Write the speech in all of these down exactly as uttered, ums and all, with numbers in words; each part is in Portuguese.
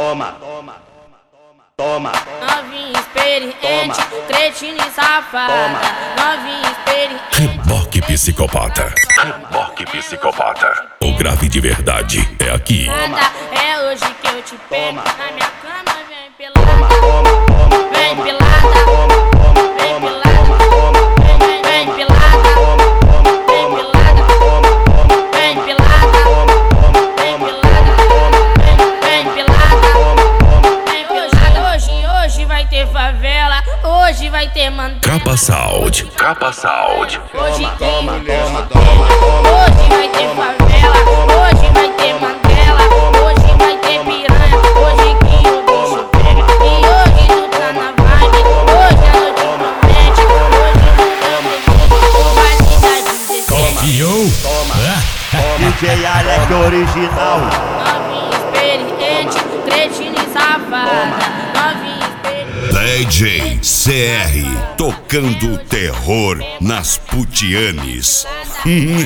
toma, toma, toma. Novinha experiente, cretina e safada. Novinha experiente. Reboque Psicopata. Reboque Psicopata. O grave de verdade é aqui. Nada, é hoje que eu te pego. Na minha cama vem pelada. Vem pelada. Vem pelada. Vem, vem pelada. Vem pelada. Vem pelada. Vem pelada. Vem pelada. Vem pelada. Hoje, hoje vai ter favela. Hoje vai ter Mandela. Capa Sound. Capa Sound. Hoje Toma, tem. toma, toma, toma. Hoje vai ter favela, hoje vai ter Mandela, hoje vai ter piranha, hoje que o bicho pega. E hoje tu tá na vibe, hoje a noite promete, hoje tu vai te dar dezesseis. E eu? D J Alec original. Novinha experiente, cretina e safada. Novinha experiente. D J C R tocando terror nas putianes. Vem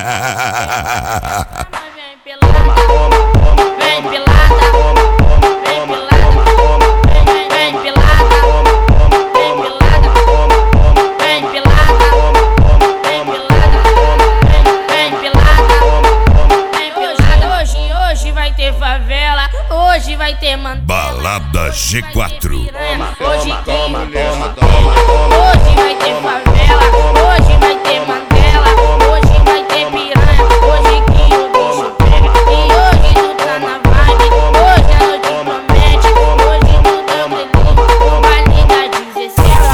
pelada, vem pelada, vem pelada, vem, vem pelada, vem pelada, vem pelada, vem pelada, vem, vem pelada, vem pelada. Hoje, hoje vai ter favela, hoje vai ter Mandela. Balada G quatro. Hoje tem. Toma, toma, toma. Hoje vai ter favela, hoje vai ter Mandela, hoje vai ter piranha, hoje que o bicho pega. E hoje tu tá na vibe, hoje a noite promete, hoje tu tá feliz, o baile da dezesseis.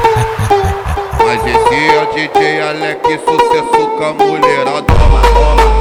Mas esse é o D J Alec, sucesso com a mulherada.